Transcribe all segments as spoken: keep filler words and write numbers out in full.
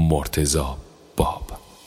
مرتضی باب.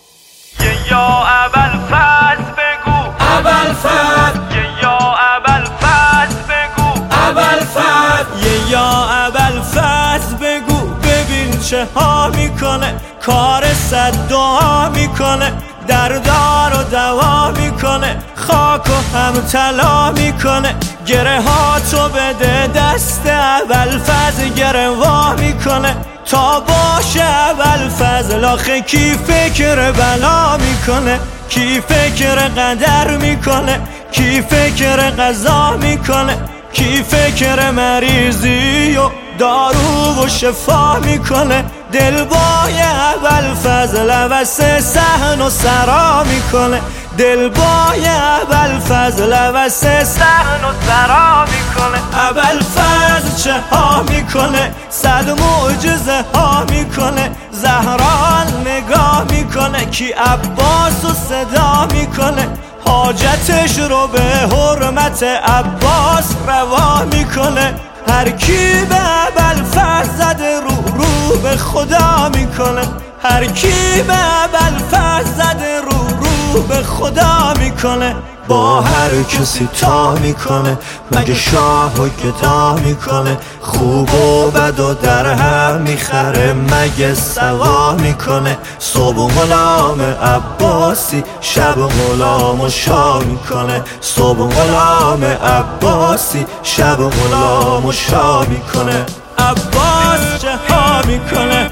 یا ابوالفضل بگو ابوالفضل، یا ابوالفضل بگو ابوالفضل، یا ابوالفضل بگو ببین چه ها میکنه، کار صد دعا میکنه، دردار و دوا میکنه، خاک و هم طلا میکنه، گره ها تو بده دست ابوالفضل گره وا میکنه، تا باشه ابوالفضل آخه کی فکر بلا میکنه، کی فکر قدر میکنه، کی فکر قضا میکنه، کی فکر مریضی و دارو و شفا میکنه، دلبای ابوالفضل واسه صحن و سرا میکنه، دلبای ابوالفضل واسه صحن و سرا میکنه، ابوالفضل چه ها میکنه، صد معجزه ها میکنه، زهرا نگاه میکنه، کی عباس و صدا میکنه، حاجتش رو به حرمت عباس روا میکنه، هر کی به ابوالفضل زده رو رو به خدا میکنه، هر کی به ابوالفضل زده رو رو به خدا میکنه، با هر کسی تا میکنه، مگه شاه و گدا میکنه، خوب و بد و در هم میخره، مگه سوا میکنه، صبح غلام عباسی شب غلام و شاه میکنه، صبح غلام عباسی شب غلام و شاه میکنه، عباس چه ها میکنه،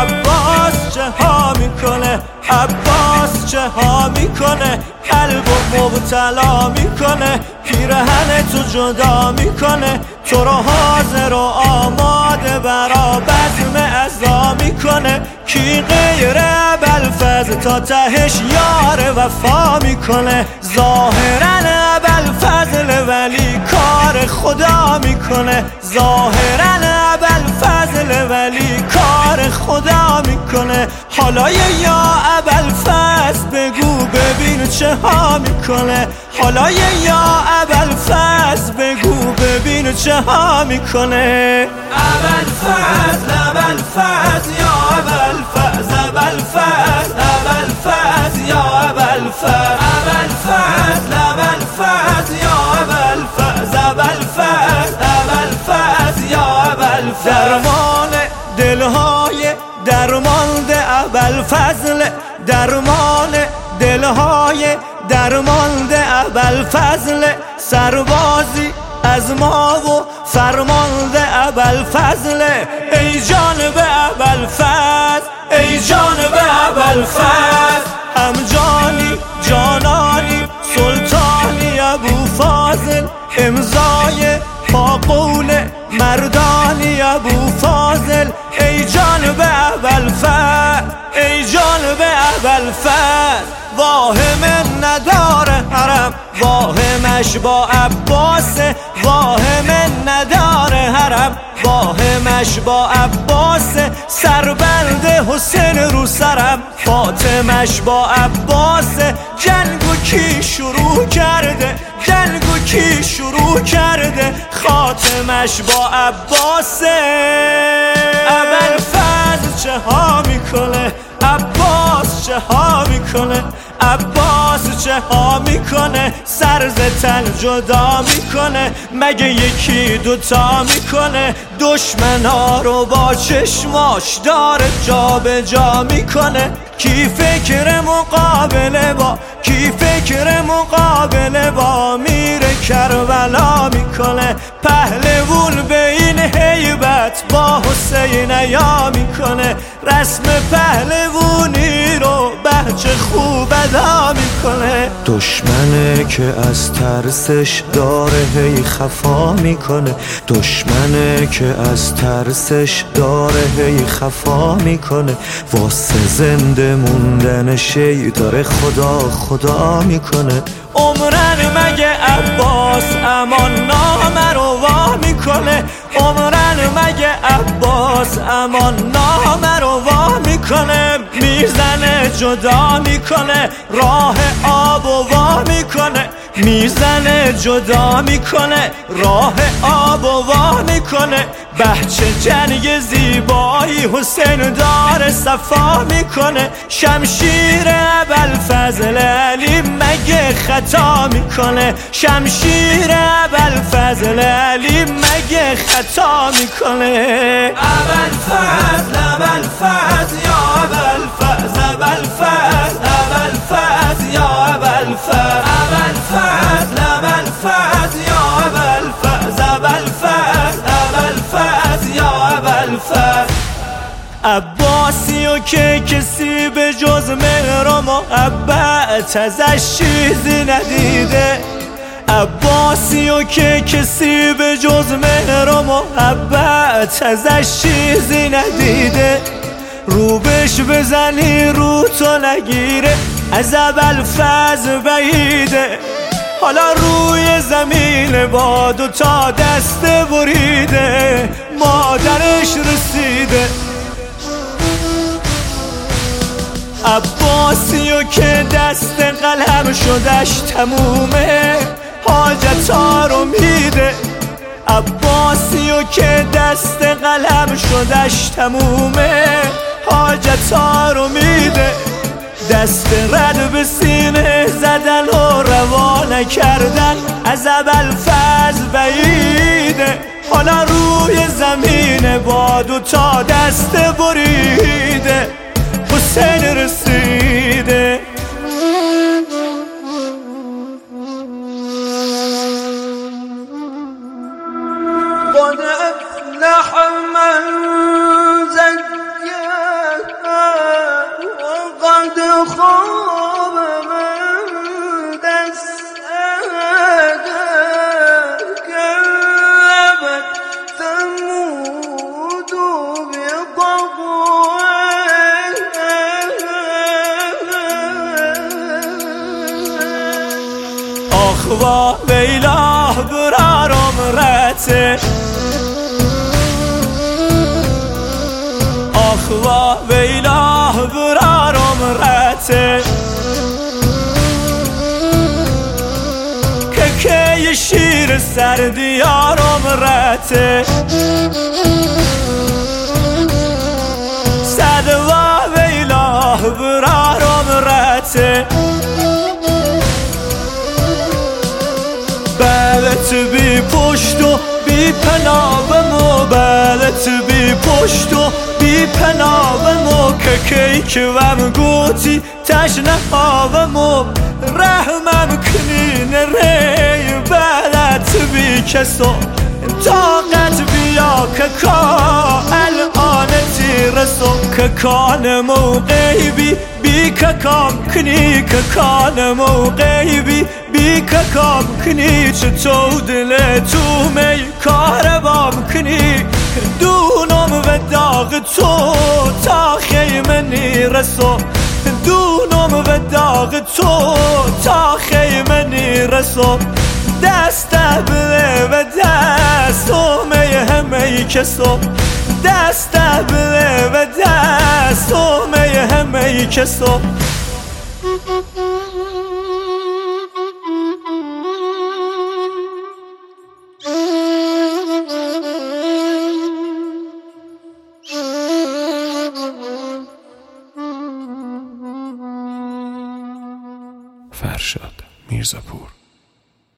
عباس چه ها میکنه، عباس چه ها میکنه، قلب و مبتلا میکنه، پیرهن تو جدا میکنه، تو رو حاضر و آماده برا بزم عزا میکنه، کی غیر ابوالفضل تا تهش یار وفا میکنه، ظاهرا ابوالفضل ولی کار خدا میکنه، ظاهرا ابوالفضل ولی کار خدا میکنه، حالا یا ابوالفضل بگو ببین چه ها میکنه، حالا یا ابوالفضل بگو ببین چه ها میکنه، ابوالفضل ابوالفضل یا ابوالفضل ابوالفضل ابوالفضل یا ابوالفضل ابوالفضل ابوالفضل یا ابوالفضل ابوالفضل ابوالفضل یا ابوالفضل، درمان دلهای درمانده ابوالفضل، درمان دلهای درمانده ابوالفضل، سربازی از ما و فرمانده ابوالفضل، ای جانب ابوالفضل، ای جانب ابوالفضل، هم جانی جانانی سلطانی ابوفاضل، امضای با قول مردانی ابوفاضل، ای جانب ابوالفضل، ای جانب ابوالفضل، واهم نداره حرم، واهمش با عباسه، واهم نداره حرم، واهمش با عباسه، سربند حسین رو سرم، فاطمش با عباسه، جنگو کی شروع کرده، جنگو کی شروع کرده، خاتمش با عباسه، ابوالفضل چه ها میکنه، عباس چه ها میکنه، عباس چه ها میکنه، سر ز تن جدا میکنه، مگه یکی دوتا میکنه، دشمنا رو با چشماش داره جا به جا میکنه، کی فکر مقابله با کی فکر مقابله با میره کربلا میکنه، پهلوون به این هیبت با حسین یا میکنه، رسم پهلوونی رو بچه خوب ادا میکنه، دشمنه که از ترسش داره هی خفا میکنه، دشمنه که از ترسش داره هی خفا میکنه، واسه زنده موندن شی داره خدا خدا میکنه، عمرن مگه عباس امان نامه رو وا میکنه، عمرن مگه عباس امان نامه رو وا میکنه، میزنه جدا میکنه، راه آب و وا میکنه، میزنه جدا میکنه، راه آب و وا میکنه. بچه جنگ زیبایی حسین دار صفا میکنه. شمشیر ابوالفضل علی مگه خطا میکنه؟ شمشیر ابوالفضل علی مگه خطا میکنه؟ ابوالفضل ابوالفضل یا ابوالفضل ابوالفضل ابوالفضل یا ابوالفضل ابوالفضل ابوالفضل یا ابوالفضل ابوالفضل ابوالفضل یا ابوالفضل. عباسی و که کسی به جز مهر و محبت ازش چیزی ندیده. عباسی و که کسی به جز مهر و محبت ازش چیزی ندیده. رو بش بزنی رو تو نگیره، از ابوالفضل بعیده. حالا روی زمین با دو تا دسته بریده، مادرش رسیده. عباسی و که دست قلم شدش تمومه، حاجتا رو میده. عباسی و که دست قلم شدش تمومه، حاجتا رو میده. دست رد به سینه زدن و روانه کردن، از ابوالفضل بعیده. حالا روی زمین با دو تا دست بریده، حسین رسیده. قد افلح من زكاها وقد خاب من دساها. كذبت ثمود بطغواها آخ وا ویلاه برارم رته، آخ وا ویلاه برارم رته. که که شیر سردیارم رته. صد وا ویلاه برارم رته. بلت بی پشت و بی پناهمو، بلت بی پشت و بی پناهمو. که کی که وم گوتی تشنه هاومو، رحمم کنین ری بلت بی کسو. طاقت بیا که کا الان تیرسو. که کان موقعی بی بی که کام کنی، که کان موقعی بی بی که کام کنی. چطور دل تو می کار بام کنی، دونم و داغ تو تا خیمه نیرسو. دونم و داغ تو تا خیمه نیرسو. دست بله و دست می همه کسو. دست بله و دست می همه کسو. فرشاد میرزاپور.